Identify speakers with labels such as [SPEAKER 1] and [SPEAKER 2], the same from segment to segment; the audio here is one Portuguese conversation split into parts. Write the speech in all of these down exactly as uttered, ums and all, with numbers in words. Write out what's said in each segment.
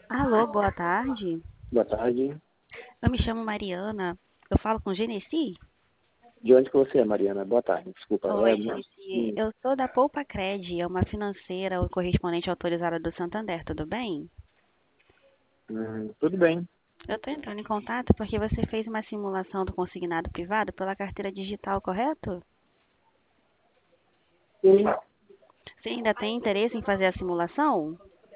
[SPEAKER 1] Alô, boa tarde.
[SPEAKER 2] Boa tarde.
[SPEAKER 1] Eu me chamo Mariana. Eu falo com Genesi?
[SPEAKER 2] De onde que você é, Mariana? Boa tarde. Desculpa. É,
[SPEAKER 1] Oi,
[SPEAKER 2] hum,
[SPEAKER 1] Genesi. Eu sou da Poupa Cred, é uma financeira ou correspondente autorizada do Santander, tudo bem?
[SPEAKER 2] hum, tudo bem.
[SPEAKER 1] Eu estou entrando em contato porque você fez uma simulação do consignado privado pela carteira digital, correto?
[SPEAKER 2] Sim.
[SPEAKER 1] Você ainda tem interesse em fazer a simulação?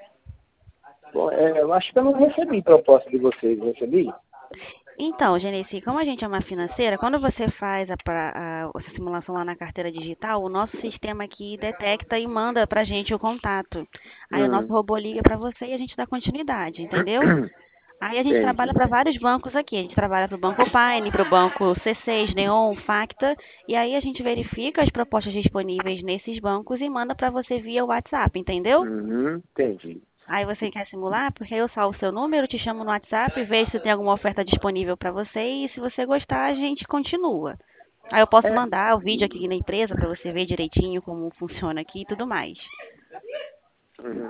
[SPEAKER 2] Bom, é, eu acho que eu não recebi proposta de vocês. Recebi?
[SPEAKER 1] Então, Genesi, como a gente é uma financeira, quando você faz a, pra- a- essa simulação lá na carteira digital, o nosso sistema aqui detecta e manda para a gente o contato. Aí o nosso
[SPEAKER 2] Hum.
[SPEAKER 1] robô liga para você e a gente dá continuidade, entendeu? Aí a gente trabalha
[SPEAKER 2] Entendi.
[SPEAKER 1] para vários bancos aqui. A gente trabalha para o Banco Paine, para o Banco C seis, Neon, Facta, e aí a gente verifica as propostas disponíveis nesses bancos e manda para você via WhatsApp, entendeu?
[SPEAKER 2] Uhum, entendi.
[SPEAKER 1] Aí você quer simular? Porque aí eu salvo o seu número, te chamo no WhatsApp, vejo se tem alguma oferta disponível para você e se você gostar, a gente continua. Aí eu posso
[SPEAKER 2] É,
[SPEAKER 1] mandar o vídeo aqui na empresa para você ver direitinho como funciona aqui e tudo mais.
[SPEAKER 2] hum,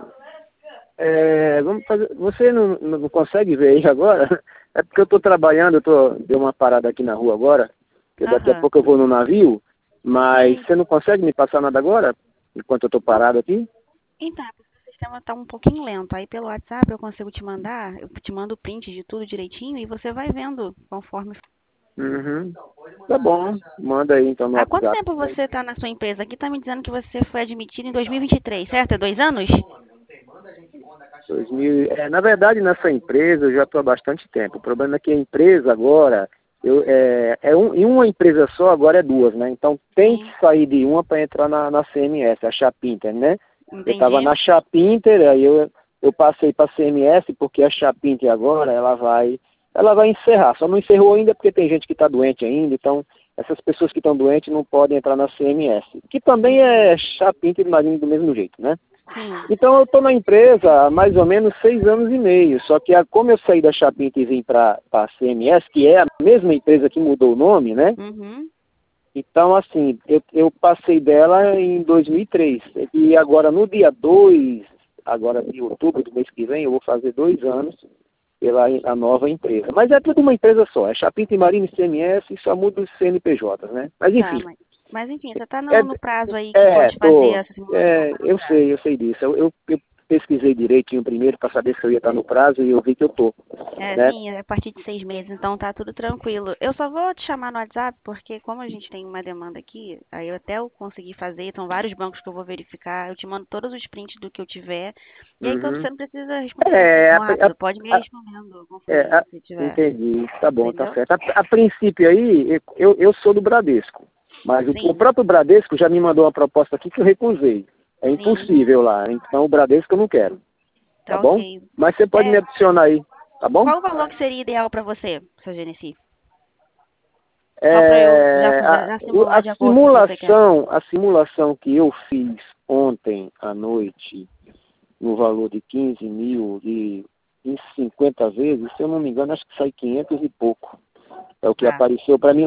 [SPEAKER 2] é, vamos fazer. Você não, não consegue ver aí agora? É porque eu estou trabalhando, eu tô, deu uma parada aqui na rua agora, que daqui a
[SPEAKER 1] Aham.
[SPEAKER 2] pouco eu vou no navio, mas
[SPEAKER 1] Sim.
[SPEAKER 2] você não consegue me passar nada agora? Enquanto eu estou
[SPEAKER 1] Não.
[SPEAKER 2] parado aqui?
[SPEAKER 1] Então, é porque o sistema está um pouquinho lento. Aí pelo WhatsApp eu consigo te mandar, eu te mando o print de tudo direitinho e você vai vendo conforme.
[SPEAKER 2] Uhum. Tá bom. Manda aí então no
[SPEAKER 1] Há quanto
[SPEAKER 2] WhatsApp.
[SPEAKER 1] tempo você está na sua empresa? Aqui está me dizendo que você foi admitido em dois mil e vinte e três, certo? É dois anos?
[SPEAKER 2] dois mil, é, na verdade, nessa empresa eu já estou há bastante tempo. O problema é que a empresa agora, eu, é, é um, em uma empresa só, agora é duas, né? Então tem que
[SPEAKER 1] Sim,
[SPEAKER 2] sair de uma para entrar na, na C M S, a Chapinter, né? Eu estava
[SPEAKER 1] entendi.
[SPEAKER 2] na Chapinter, aí eu, eu passei para a C M S porque a Chapinter agora ela vai, ela vai encerrar. Só não encerrou ainda porque tem gente que está doente ainda, então essas pessoas que estão doentes não podem entrar na C M S, que também
[SPEAKER 1] Entendi.
[SPEAKER 2] é Chapinter Marinho do mesmo jeito, né?
[SPEAKER 1] Sim.
[SPEAKER 2] Então eu estou na empresa há mais ou menos seis anos e meio, só que a- como eu saí da Chapinta e vim para a C M S, que é a mesma empresa que mudou o nome, né?
[SPEAKER 1] Uhum.
[SPEAKER 2] Então, assim, eu, eu passei dela em dois mil e três. E agora no dia dois, agora de outubro do mês que vem, eu vou fazer dois anos pela a nova empresa. Mas é tudo uma empresa só, é Chapinta e Marina e C M S e só muda os C N P Js, né? Mas
[SPEAKER 1] Tá,
[SPEAKER 2] enfim,
[SPEAKER 1] mas, mas enfim, você tá
[SPEAKER 2] é,
[SPEAKER 1] no, no prazo aí que
[SPEAKER 2] é,
[SPEAKER 1] pode fazer
[SPEAKER 2] tô.
[SPEAKER 1] essa simulação,
[SPEAKER 2] É,
[SPEAKER 1] tá no
[SPEAKER 2] eu
[SPEAKER 1] prazo.
[SPEAKER 2] sei, eu sei disso. Eu, eu, eu pesquisei direitinho primeiro para saber se eu ia estar no prazo e eu vi que eu tô,
[SPEAKER 1] É,
[SPEAKER 2] né?
[SPEAKER 1] sim, é a partir de seis meses, então tá tudo tranquilo. Eu só vou te chamar no WhatsApp, porque como a gente tem uma demanda aqui, aí eu até eu conseguir fazer, são vários bancos que eu vou verificar, eu te mando todos os prints do que eu tiver, e aí quando
[SPEAKER 2] Uhum.
[SPEAKER 1] você não precisa responder assim
[SPEAKER 2] É,
[SPEAKER 1] tão
[SPEAKER 2] a,
[SPEAKER 1] rápido, pode me
[SPEAKER 2] a, a-
[SPEAKER 1] respondendo
[SPEAKER 2] é,
[SPEAKER 1] conforme
[SPEAKER 2] a-
[SPEAKER 1] você tiver,
[SPEAKER 2] entendi. Tá bom, tá
[SPEAKER 1] entendeu?
[SPEAKER 2] certo. A, a princípio aí, eu, eu sou do Bradesco, mas o, o
[SPEAKER 1] Sim,
[SPEAKER 2] próprio Bradesco já me mandou uma proposta aqui que eu recusei. É
[SPEAKER 1] sim,
[SPEAKER 2] impossível lá, então o Bradesco eu não quero, tá
[SPEAKER 1] tá
[SPEAKER 2] bom?
[SPEAKER 1] ok.
[SPEAKER 2] Mas você pode me
[SPEAKER 1] É,
[SPEAKER 2] adicionar aí, tá bom?
[SPEAKER 1] qual o valor que seria ideal para você, seu Genesi? Só para eu já,
[SPEAKER 2] É,
[SPEAKER 1] já,
[SPEAKER 2] a,
[SPEAKER 1] já
[SPEAKER 2] o-
[SPEAKER 1] simular
[SPEAKER 2] a
[SPEAKER 1] de acordo com o que você quer.
[SPEAKER 2] simulação, a simulação que eu fiz ontem à noite, no valor de quinze mil e em cinquenta vezes, se eu não me engano, acho que sai quinhentos e pouco. É o que
[SPEAKER 1] Tá.
[SPEAKER 2] apareceu para mim